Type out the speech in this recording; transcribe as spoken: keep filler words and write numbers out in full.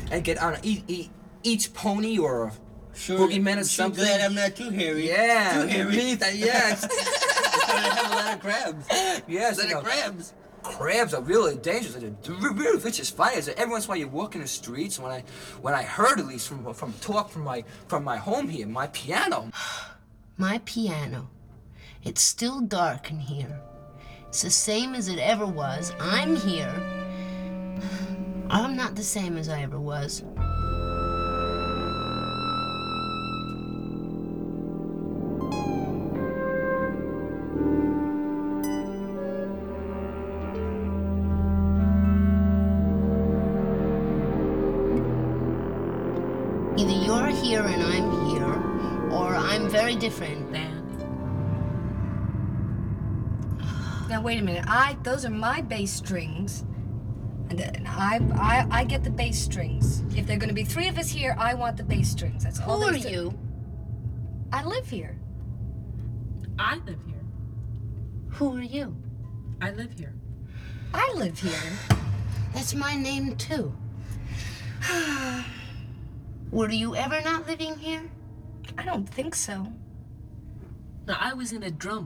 and get on each, each, each pony or Sure, boogeyman or sure something. glad I'm not too hairy. Yeah, Too hairy. me, that, yes. I have a lot of crabs. Yes, A lot you of know, crabs. crabs are really dangerous. They're really vicious fighters. Every once in a while you walk in the streets. When I, when I heard at least from from talk from my from my home here, my piano. My piano. It's still dark in here. It's the same as it ever was. I'm here. I'm not the same as I ever was. Either you're here and I'm here, or I'm very different. Dan. Now wait a minute. I those are my bass strings, and and I I I get the bass strings. If there are going to be three of us here, I want the bass strings. That's all. Who are there's to- you? I live here. I live here. Who are you? I live here. I live here. That's my name too. Were you ever not living here? I don't think so. Now, I was in a drum